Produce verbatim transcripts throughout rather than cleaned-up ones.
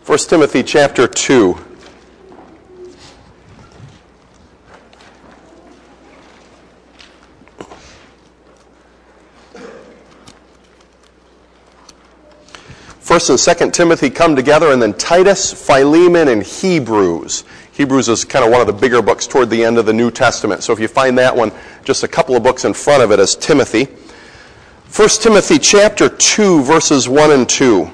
First Timothy chapter two. First and Second Timothy come together, and then Titus, Philemon, and Hebrews. Hebrews is kind of one of the bigger books toward the end of the New Testament. So if you find that one, just a couple of books in front of it is Timothy. First Timothy chapter two, verses one and two.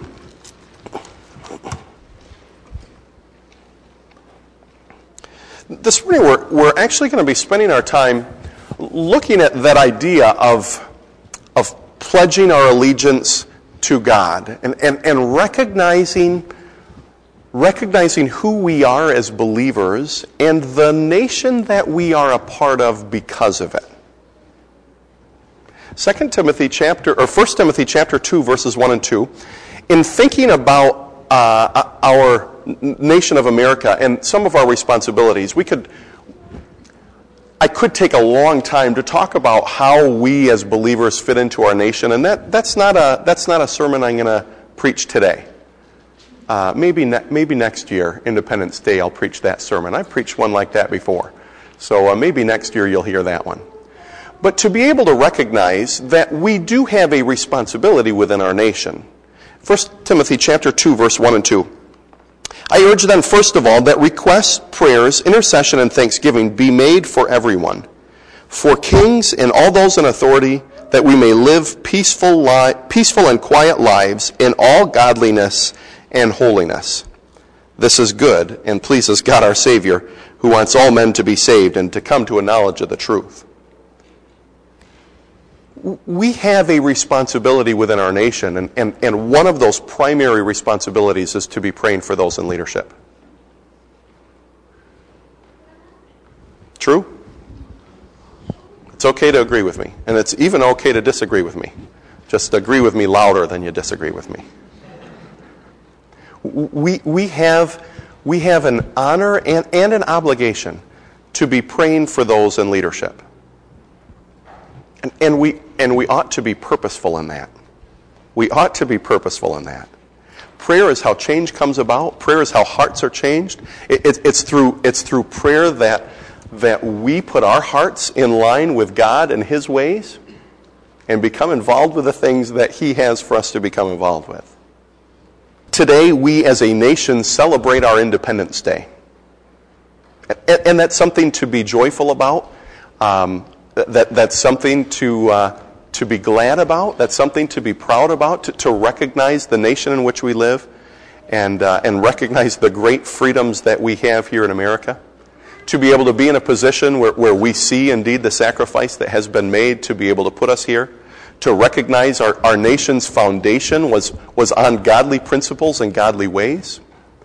This morning we're, we're actually going to be spending our time looking at that idea of, of pledging our allegiance to God and, and, and recognizing, recognizing who we are as believers and the nation that we are a part of because of it. Second Timothy chapter, or First Timothy chapter two, verses one and two, in thinking about uh, our nation of America and some of our responsibilities, we could, I could take a long time to talk about how we as believers fit into our nation, and that, that's not a that's not a sermon I'm going to preach today. Uh, maybe ne- maybe next year, Independence Day, I'll preach that sermon. I've preached one like that before, so uh, maybe next year you'll hear that one. But to be able to recognize that we do have a responsibility within our nation. First Timothy chapter two, verse one and two. I urge then, first of all, that requests, prayers, intercession, and thanksgiving be made for everyone, for kings and all those in authority, that we may live peaceful, li- peaceful and quiet lives in all godliness and holiness. This is good and pleases God our Savior, who wants all men to be saved and to come to a knowledge of the truth. We have a responsibility within our nation, and, and, and one of those primary responsibilities is to be praying for those in leadership. True? It's okay to agree with me, and it's even okay to disagree with me. Just agree with me louder than you disagree with me. We, we, have, we have an honor and, and an obligation to be praying for those in leadership. And, and we and we ought to be purposeful in that. We ought to be purposeful in that. Prayer is how change comes about. Prayer is how hearts are changed. It, it, it's through it's through prayer that that we put our hearts in line with God and His ways, and become involved with the things that He has for us to become involved with. Today, we as a nation celebrate our Independence Day, and, and that's something to be joyful about. Um, That that's something to uh, to be glad about. That's something to be proud about. To, to recognize the nation in which we live, and uh, and recognize the great freedoms that we have here in America. To be able to be in a position where, where we see indeed the sacrifice that has been made to be able to put us here. To recognize our, our nation's foundation was was on godly principles and godly ways.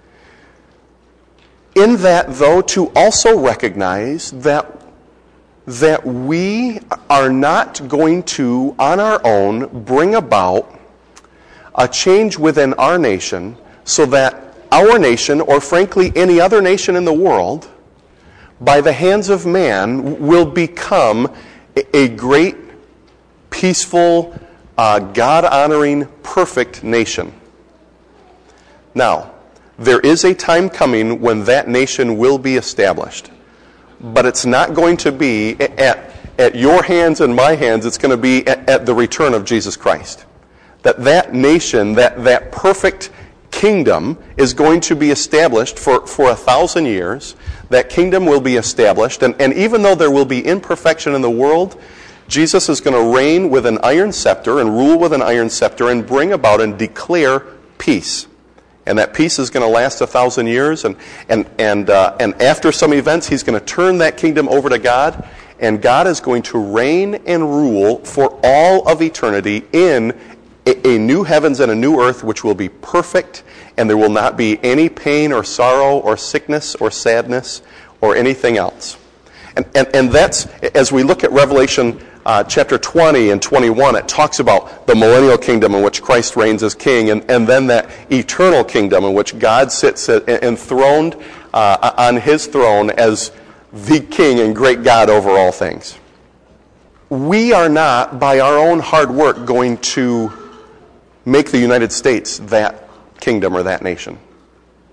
In that, though, to also recognize that. that we are not going to, on our own, bring about a change within our nation so that our nation, or frankly any other nation in the world, by the hands of man, will become a great, peaceful, uh, God-honoring, perfect nation. Now, there is a time coming when that nation will be established. But it's not going to be at, at your hands and my hands. It's going to be at, at the return of Jesus Christ. That that nation, that, that perfect kingdom is going to be established for, for a thousand years. That kingdom will be established. And, and even though there will be imperfection in the world, Jesus is going to reign with an iron scepter and rule with an iron scepter and bring about and declare peace. And that peace is going to last a thousand years. And and and uh, and after some events, He's going to turn that kingdom over to God. And God is going to reign and rule for all of eternity in a, a new heavens and a new earth, which will be perfect. And there will not be any pain or sorrow or sickness or sadness or anything else. And and, and that's, as we look at Revelation Uh, chapter twenty and twenty-one, it talks about the millennial kingdom in which Christ reigns as king, and, and then that eternal kingdom in which God sits enthroned uh, on His throne as the king and great God over all things. We are not, by our own hard work, going to make the United States that kingdom or that nation.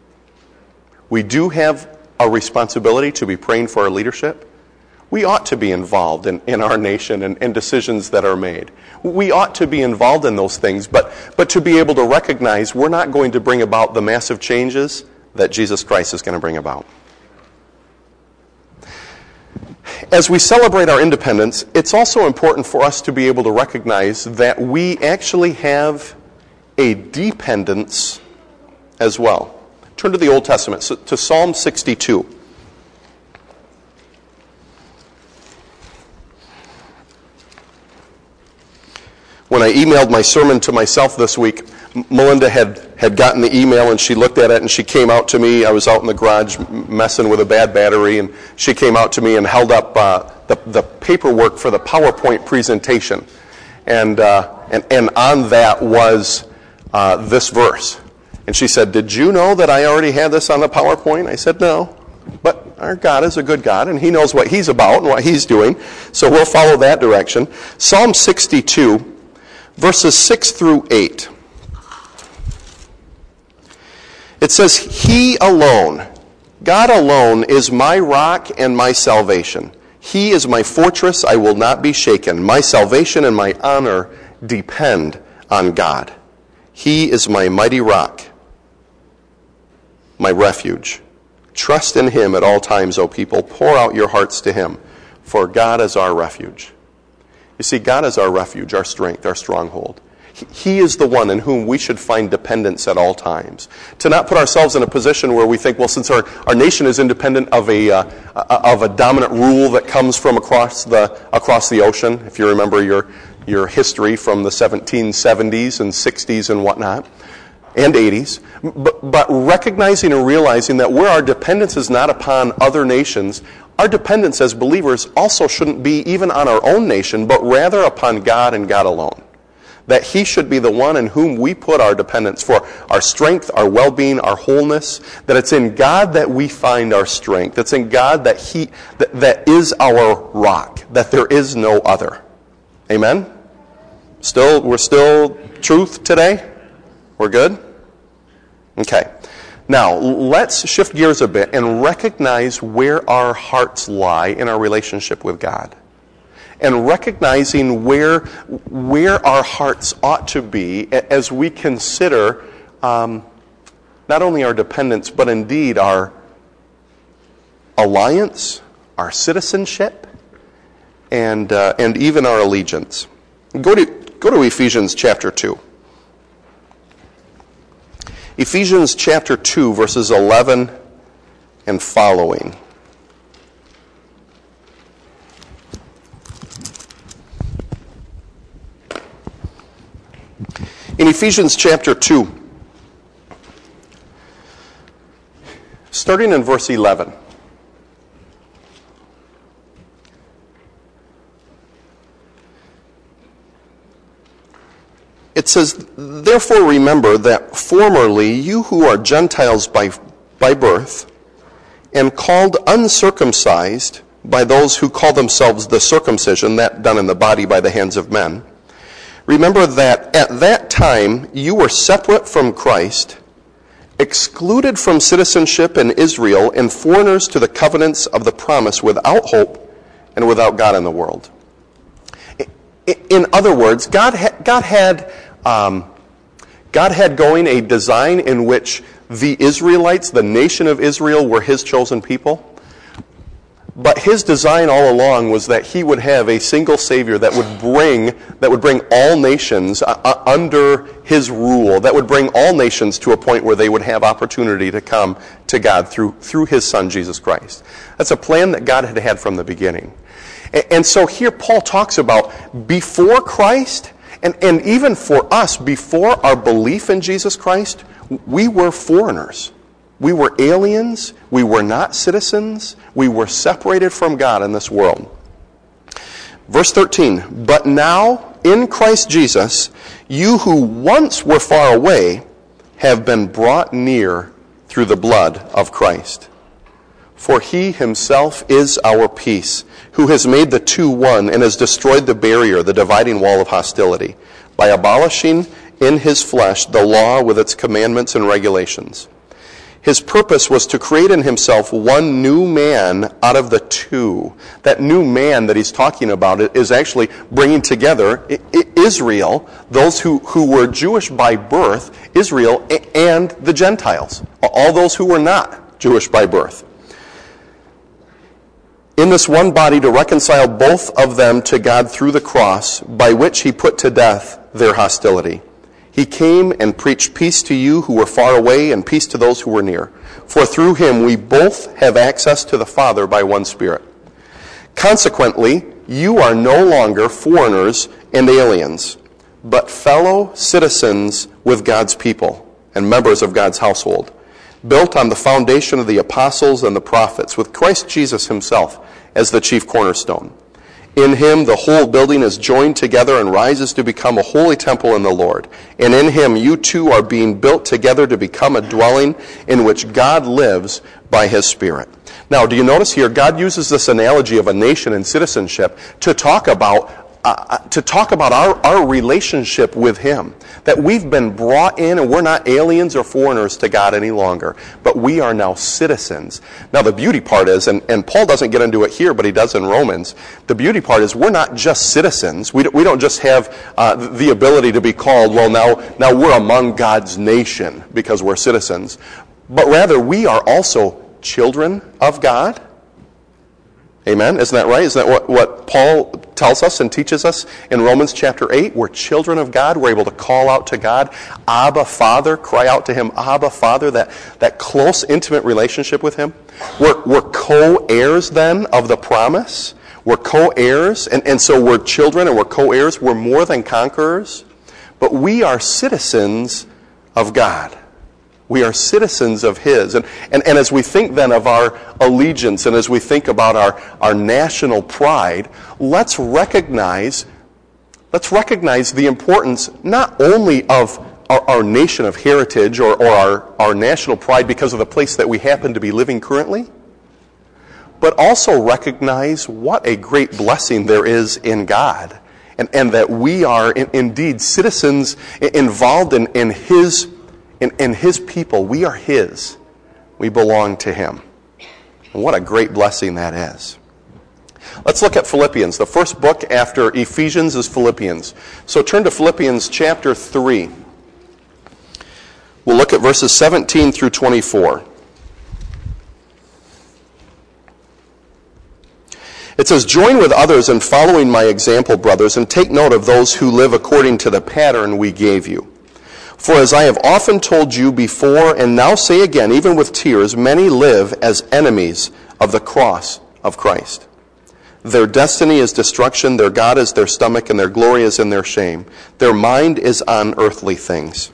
we do have a responsibility to be praying for our leadership. We ought to be involved in, in our nation and, and decisions that are made. We ought to be involved in those things, but, but to be able to recognize we're not going to bring about the massive changes that Jesus Christ is going to bring about. As we celebrate our independence, it's also important for us to be able to recognize that we actually have a dependence as well. Turn to the Old Testament, to Psalm sixty-two. When I emailed my sermon to myself this week, Melinda had, had gotten the email and she looked at it and she came out to me. I was out in the garage messing with a bad battery, and she came out to me and held up uh, the, the paperwork for the PowerPoint presentation. And, uh, and, and on that was uh, this verse. And she said, "Did you know that I already had this on the PowerPoint?" I said, "No. But our God is a good God, and He knows what He's about and what He's doing. So we'll follow that direction." Psalm sixty-two, verses six through eight. It says, "He alone, God alone, is my rock and my salvation. He is my fortress, I will not be shaken. My salvation and my honor depend on God. He is my mighty rock, my refuge. Trust in Him at all times, O people. Pour out your hearts to Him, for God is our refuge." You see, God is our refuge, our strength, our stronghold. He is the one in whom we should find dependence at all times. To not put ourselves in a position where we think, well, since our, our nation is independent of a uh, of a dominant rule that comes from across the across the ocean. If you remember your your history from the seventeen seventies and sixties and whatnot, and eighties, but, but recognizing and realizing that where our dependence is not upon other nations, our dependence as believers also shouldn't be even on our own nation, but rather upon God and God alone. That He should be the one in whom we put our dependence for our strength, our well-being, our wholeness. That it's in God that we find our strength. It's in God that He that, that is our rock. That there is no other. Amen? Still, we're still truth today? We're good? Okay. Now, let's shift gears a bit and recognize where our hearts lie in our relationship with God. And recognizing where where our hearts ought to be as we consider um, not only our dependence, but indeed our alliance, our citizenship, and uh, and even our allegiance. Go to go to Ephesians chapter two. Ephesians chapter two, verses eleven and following. In Ephesians chapter two, starting in verse eleven, it says, "Therefore remember that formerly you who are Gentiles by, by birth, and called uncircumcised by those who call themselves the circumcision, that done in the body by the hands of men, remember that at that time you were separate from Christ, excluded from citizenship in Israel, and foreigners to the covenants of the promise, without hope and without God in the world." In other words, God had, God had um, God had going a design in which the Israelites, the nation of Israel, were His chosen people. But His design all along was that He would have a single Savior that would bring that would bring all nations uh, under His rule, that would bring all nations to a point where they would have opportunity to come to God through through His Son, Jesus Christ. That's a plan that God had had from the beginning. And, and so here Paul talks about before Christ, and, and even for us, before our belief in Jesus Christ, we were foreigners. We were aliens, we were not citizens, we were separated from God in this world. Verse thirteen, "But now, in Christ Jesus, you who once were far away have been brought near through the blood of Christ. For He Himself is our peace, who has made the two one and has destroyed the barrier, the dividing wall of hostility, by abolishing in His flesh the law with its commandments and regulations. His purpose was to create in himself one new man out of the two. That new man that he's talking about is actually bringing together Israel, those who, who were Jewish by birth, Israel, and the Gentiles, all those who were not Jewish by birth. In this one body to reconcile both of them to God through the cross, by which he put to death their hostility. He came and preached peace to you who were far away and peace to those who were near. For through him we both have access to the Father by one Spirit. Consequently, you are no longer foreigners and aliens, but fellow citizens with God's people and members of God's household, built on the foundation of the apostles and the prophets, with Christ Jesus himself as the chief cornerstone. In him the whole building is joined together and rises to become a holy temple in the Lord. And in him you too are being built together to become a dwelling in which God lives by his Spirit. Now, do you notice here, God uses this analogy of a nation and citizenship to talk about Uh, to talk about our, our relationship with him. That we've been brought in and we're not aliens or foreigners to God any longer, but we are now citizens. Now the beauty part is, and, and Paul doesn't get into it here, but he does in Romans, the beauty part is we're not just citizens. We don't, we don't just have uh, the ability to be called, well now, now we're among God's nation because we're citizens. But rather we are also children of God. Amen? Isn't that right? Isn't that what, what Paul tells us and teaches us in Romans chapter eight? We're children of God. We're able to call out to God, Abba, Father, cry out to him, Abba, Father, that, that close, intimate relationship with him. We're, we're co-heirs then of the promise. We're co-heirs, and, and so we're children and we're co-heirs. We're more than conquerors. But we are citizens of God. We are citizens of his. And, and, and as we think then of our allegiance and as we think about our, our national pride, let's recognize, let's recognize the importance not only of our, our nation of heritage or, or our, our national pride because of the place that we happen to be living currently, but also recognize what a great blessing there is in God. And, and that we are in, indeed citizens involved in, in his In, in his people. We are his. We belong to him. And what a great blessing that is. Let's look at Philippians. The first book after Ephesians is Philippians. So turn to Philippians chapter three. We'll look at verses seventeen through twenty-four. It says, "Join with others in following my example, brothers, and take note of those who live according to the pattern we gave you. For as I have often told you before, and now say again, even with tears, many live as enemies of the cross of Christ. Their destiny is destruction, their God is their stomach, and their glory is in their shame. Their mind is on earthly things.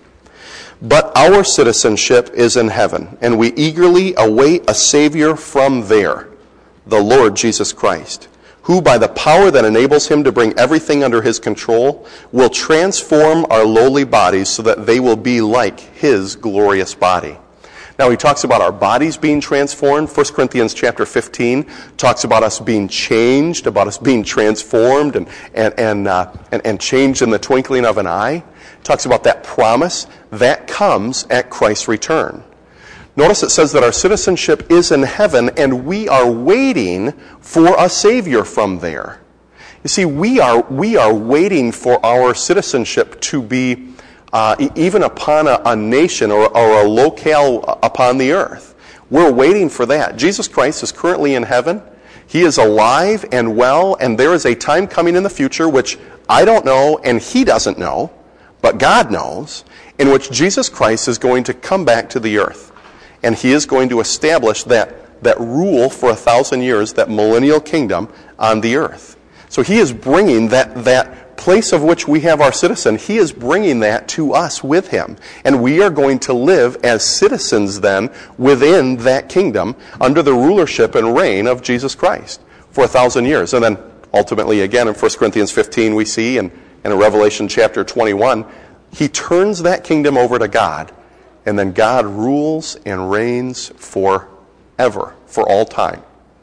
But our citizenship is in heaven, and we eagerly await a Savior from there, the Lord Jesus Christ, who by the power that enables him to bring everything under his control will transform our lowly bodies so that they will be like his glorious body." Now he talks about our bodies being transformed. First Corinthians chapter fifteen talks about us being changed, about us being transformed and, and, and, uh, and, and changed in the twinkling of an eye. Talks about that promise that comes at Christ's return. Notice it says that our citizenship is in heaven and we are waiting for a Savior from there. You see, we are we are waiting for our citizenship to be uh, even upon a, a nation or, or a locale upon the earth. We're waiting for that. Jesus Christ is currently in heaven. He is alive and well, and there is a time coming in the future which I don't know and he doesn't know, but God knows, in which Jesus Christ is going to come back to the earth. And he is going to establish that, that rule for a thousand years, that millennial kingdom on the earth. So he is bringing that, that place of which we have our citizen, he is bringing that to us with him. And we are going to live as citizens then within that kingdom under the rulership and reign of Jesus Christ for a thousand years. And then ultimately again in First Corinthians fifteen we see, and, and in Revelation chapter twenty-one, he turns that kingdom over to God. And then God rules and reigns forever, for all time.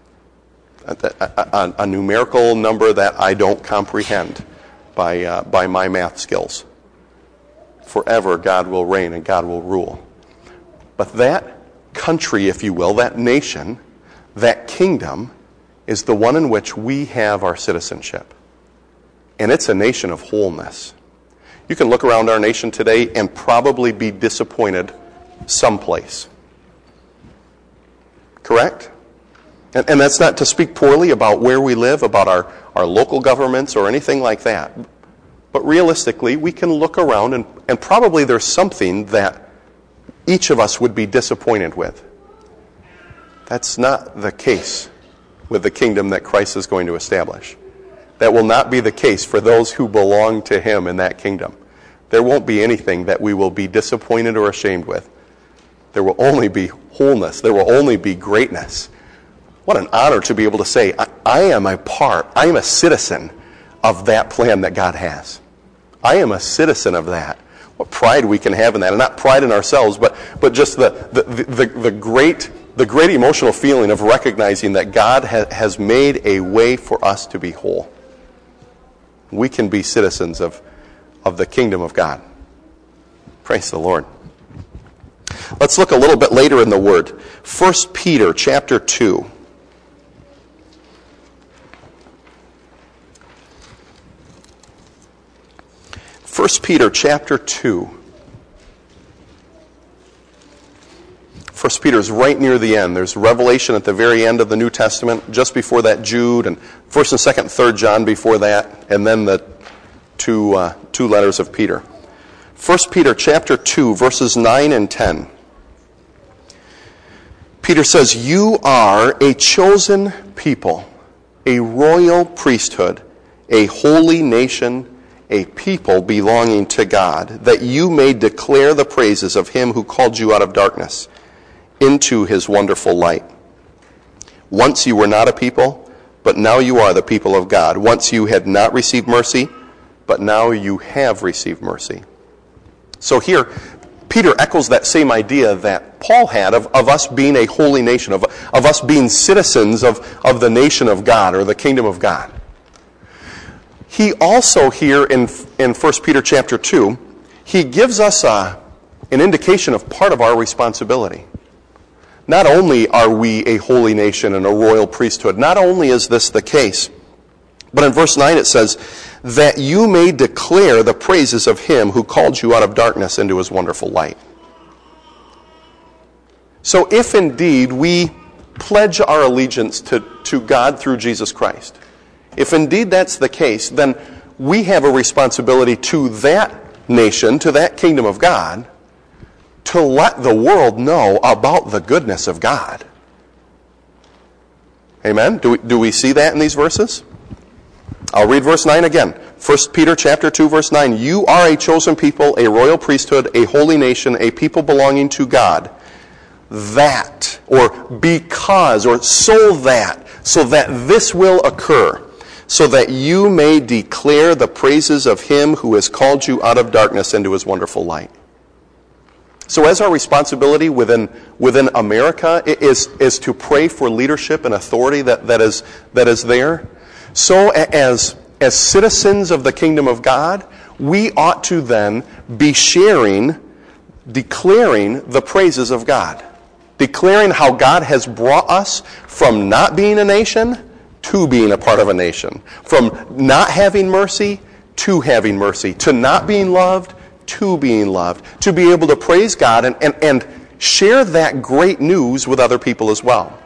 A, a, a numerical number that I don't comprehend by, uh, by my math skills. Forever God will reign and God will rule. But that, country, if you will, that nation, that kingdom, is the one in which we have our citizenship. And it's a nation of wholeness. You can look around our nation today and probably be disappointed someplace. Correct? And, and that's not to speak poorly about where we live, about our, our local governments or anything like that. But realistically, we can look around and, and probably there's something that each of us would be disappointed with. That's not the case with the kingdom that Christ is going to establish. That will not be the case for those who belong to Him in that kingdom. There won't be anything that we will be disappointed or ashamed with. There will only be wholeness. There will only be greatness. What an honor to be able to say, I, I am a part, I am a citizen of that plan that God has. I am a citizen of that. What pride we can have in that. And not pride in ourselves, but, but just the, the, the, the, great, the great emotional feeling of recognizing that God ha, has made a way for us to be whole. We can be citizens of, of the kingdom of God. Praise the Lord. Let's look a little bit later in the Word. First Peter chapter two. First Peter chapter two. First Peter is right near the end. There's Revelation at the very end of the New Testament, just before that Jude, and First and Second, Third John before that, and then the two uh, two letters of Peter. First Peter chapter two, verses nine and ten. Peter says, "You are a chosen people, a royal priesthood, a holy nation, a people belonging to God, that you may declare the praises of Him who called you out of darkness into His wonderful light. Once you were not a people, but now you are the people of God. Once you had not received mercy, but now you have received mercy." So here, Peter echoes that same idea that Paul had of, of us being a holy nation, of, of us being citizens of, of the nation of God or the kingdom of God. He also here in, in First Peter chapter two, he gives us a, an indication of part of our responsibility. Not only are we a holy nation and a royal priesthood, not only is this the case, but in verse nine it says, "that you may declare the praises of Him who called you out of darkness into His wonderful light." So if indeed we pledge our allegiance to, to God through Jesus Christ, if indeed that's the case, then we have a responsibility to that nation, to that kingdom of God, to let the world know about the goodness of God. Amen? Do we, do we see that in these verses? I'll read verse nine again. First Peter chapter two, verse nine. "You are a chosen people, a royal priesthood, a holy nation, a people belonging to God, that," or because, or so that, so that this will occur, "so that you may declare the praises of Him who has called you out of darkness into His wonderful light." So as our responsibility within within America is, is to pray for leadership and authority that, that is that is there, so as, as citizens of the kingdom of God, we ought to then be sharing, declaring the praises of God. Declaring how God has brought us from not being a nation to being a part of a nation. From not having mercy to having mercy. To not being loved to being loved. To be able to praise God and, and, and share that great news with other people as well.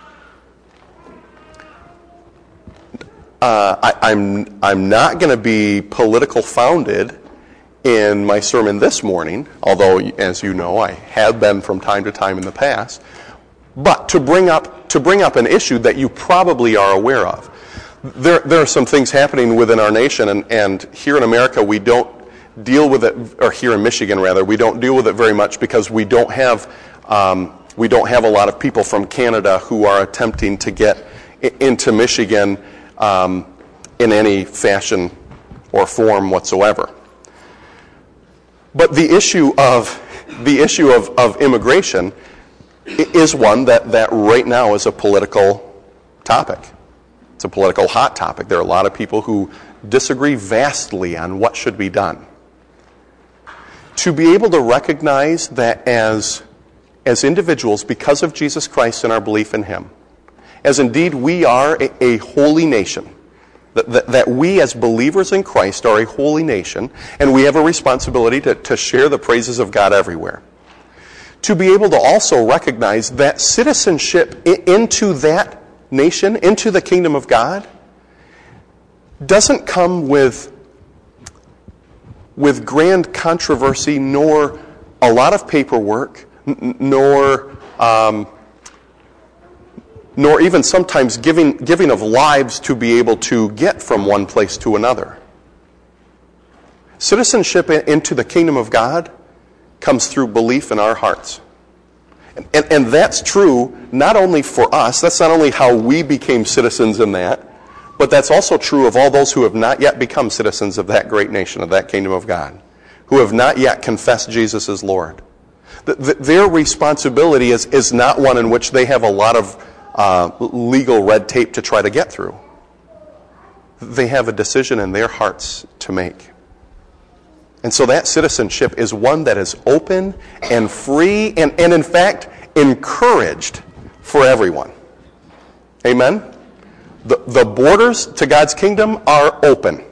Uh, I, I'm, I'm not going to be political founded in my sermon this morning, although, as you know, I have been from time to time in the past. But to bring up to bring up an issue that you probably are aware of. There, there are some things happening within our nation, and, and here in America we don't deal with it, or here in Michigan rather, we don't deal with it very much because we don't have um, we don't have a lot of people from Canada who are attempting to get into Michigan um, in any fashion or form whatsoever. But the issue of the issue of, of immigration is one that, that right now is a political topic. It's a political hot topic. There are a lot of people who disagree vastly on what should be done. To be able to recognize that as as individuals because of Jesus Christ and our belief in him, as indeed we are a, a holy nation, that, that, that we as believers in Christ are a holy nation, and we have a responsibility to, to share the praises of God everywhere. To be able to also recognize that citizenship i- into that nation, into the kingdom of God, doesn't come with, with grand controversy, nor a lot of paperwork, n- nor um, nor even sometimes giving giving of lives to be able to get from one place to another. Citizenship into the kingdom of God comes through belief in our hearts. And, and, and that's true not only for us, that's not only how we became citizens in that, but that's also true of all those who have not yet become citizens of that great nation, of that kingdom of God, who have not yet confessed Jesus as Lord. The, the, their responsibility is, is not one in which they have a lot of uh, legal red tape to try to get through. They have a decision in their hearts to make. And so that citizenship is one that is open and free and, and in fact, encouraged for everyone. Amen? The, the borders to God's kingdom are open.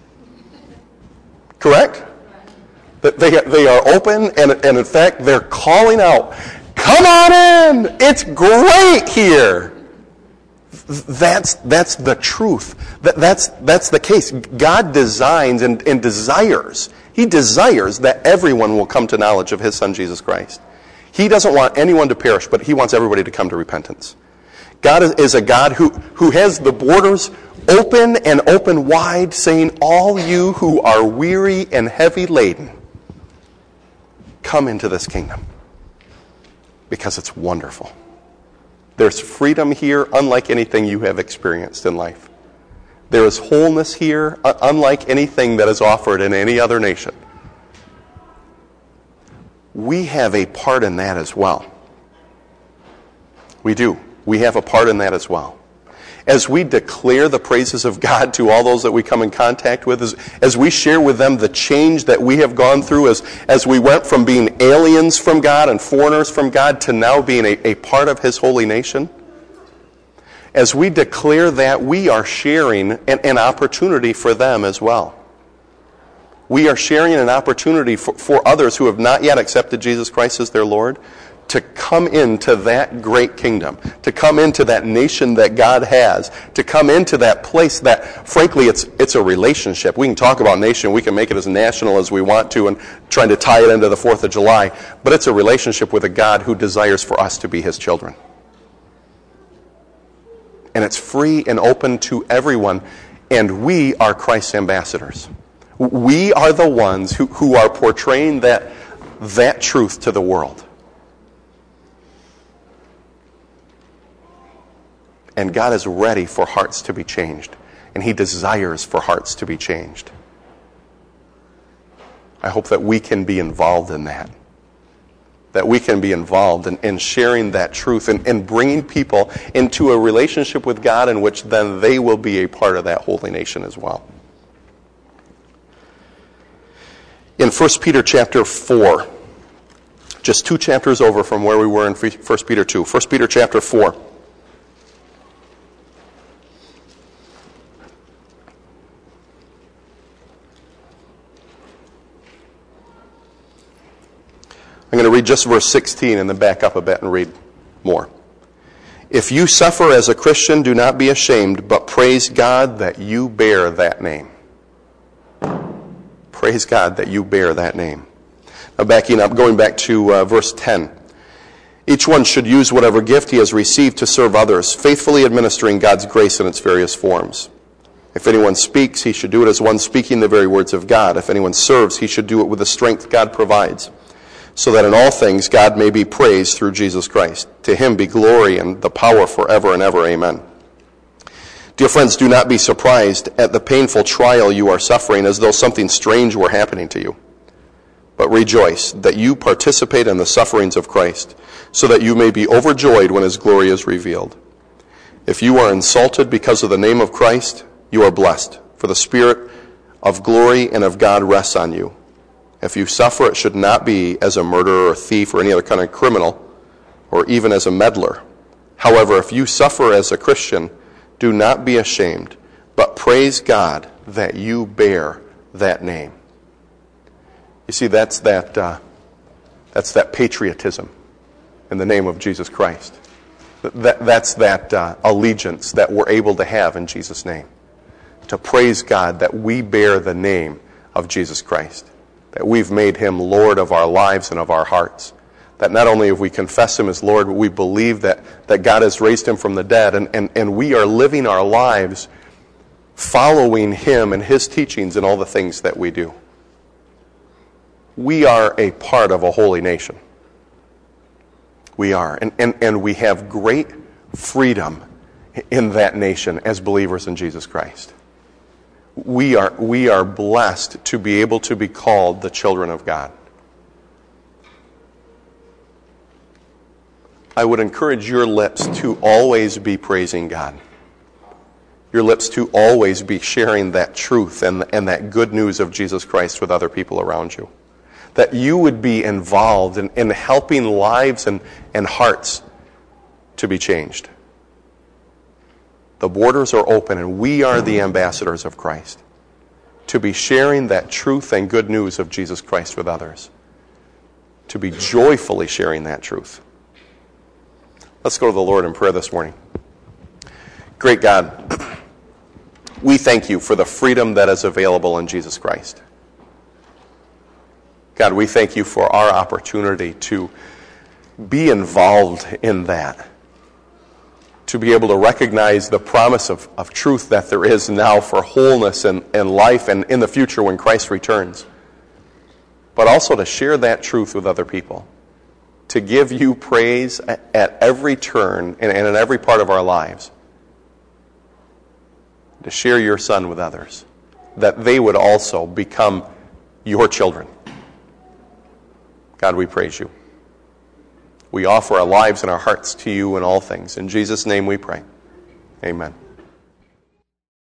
Correct? They, they are open, and, and in fact, they're calling out, come on in! It's great here! That's, that's the truth. That, that's, that's the case. God designs and, and desires, He desires that everyone will come to knowledge of His Son, Jesus Christ. He doesn't want anyone to perish, but He wants everybody to come to repentance. God is, is a God who, who has the borders open and open wide, saying, all you who are weary and heavy laden, come into this kingdom. Because it's wonderful. There's freedom here unlike anything you have experienced in life. There is wholeness here unlike anything that is offered in any other nation. We have a part in that as well. We do. We have a part in that as well. As we declare the praises of God to all those that we come in contact with, as, as we share with them the change that we have gone through, as, as we went from being aliens from God and foreigners from God to now being a, a part of His holy nation, as we declare that, we are sharing an, an opportunity for them as well. We are sharing an opportunity for, for others who have not yet accepted Jesus Christ as their Lord to come into that great kingdom, to come into that nation that God has, to come into that place that, frankly, it's it's a relationship. We can talk about nation, we can make it as national as we want to and trying to tie it into the fourth of July, but it's a relationship with a God who desires for us to be His children. And it's free and open to everyone, and we are Christ's ambassadors. We are the ones who, who are portraying that, that truth to the world. And God is ready for hearts to be changed. And He desires for hearts to be changed. I hope that we can be involved in that. That we can be involved in, in sharing that truth and, and bringing people into a relationship with God in which then they will be a part of that holy nation as well. In First Peter chapter four, just two chapters over from where we were in First Peter two, First Peter chapter four. I'm going to read just verse sixteen and then back up a bit and read more. If you suffer as a Christian, do not be ashamed, but praise God that you bear that name. Praise God that you bear that name. Now backing up, going back to uh, verse ten. Each one should use whatever gift he has received to serve others, faithfully administering God's grace in its various forms. If anyone speaks, he should do it as one speaking the very words of God. If anyone serves, he should do it with the strength God provides, so that in all things God may be praised through Jesus Christ. To Him be glory and the power forever and ever. Amen. Dear friends, do not be surprised at the painful trial you are suffering as though something strange were happening to you. But rejoice that you participate in the sufferings of Christ, so that you may be overjoyed when His glory is revealed. If you are insulted because of the name of Christ, you are blessed, for the Spirit of glory and of God rests on you. If you suffer, it should not be as a murderer or thief or any other kind of criminal, or even as a meddler. However, if you suffer as a Christian, do not be ashamed, but praise God that you bear that name. You see, that's that, uh, that's that patriotism in the name of Jesus Christ. That, that's that uh, allegiance that we're able to have in Jesus' name. To praise God that we bear the name of Jesus Christ. That we've made him Lord of our lives and of our hearts. That not only have we confessed him as Lord, but we believe that, that God has raised him from the dead. And, and, and we are living our lives following him and his teachings in all the things that we do. We are a part of a holy nation. We are. And, and, and we have great freedom in that nation as believers in Jesus Christ. We are, we are blessed to be able to be called the children of God. I would encourage your lips to always be praising God. Your lips to always be sharing that truth and, and that good news of Jesus Christ with other people around you. That you would be involved in, in helping lives and, and hearts to be changed. The borders are open and we are the ambassadors of Christ. To be sharing that truth and good news of Jesus Christ with others. To be joyfully sharing that truth. Let's go to the Lord in prayer this morning. Great God, we thank you for the freedom that is available in Jesus Christ. God, we thank you for our opportunity to be involved in that. To be able to recognize the promise of, of truth that there is now for wholeness and, and life and in the future when Christ returns. But also to share that truth with other people. To give you praise at every turn and in every part of our lives. To share your Son with others. That they would also become your children. God, we praise you. We offer our lives and our hearts to you in all things. In Jesus' name we pray. Amen.